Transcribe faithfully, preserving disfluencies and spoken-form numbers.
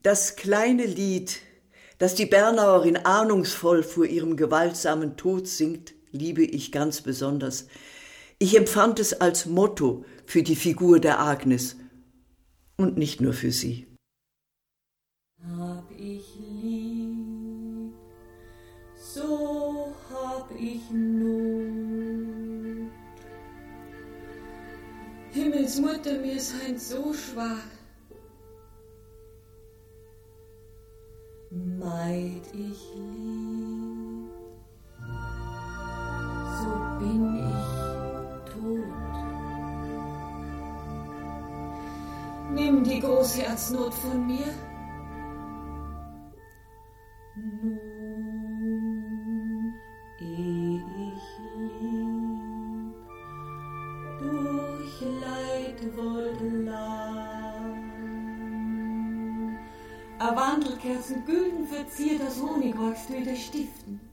Das kleine Lied, das die Bernauerin ahnungsvoll vor ihrem gewaltsamen Tod singt, liebe ich ganz besonders. Ich empfand es als Motto für die Figur der Agnes und nicht nur für sie. Hab ich lieb, so hab ich Not. Himmelsmutter, mir seid so schwach. Meid ich lieb, so bin ich tot. Nimm die große Herznot von mir. Nun, eh ich lieb, durch Leid wollte lang. A Wandelkerzen gülden verziert das Honigwachs durch Stiften.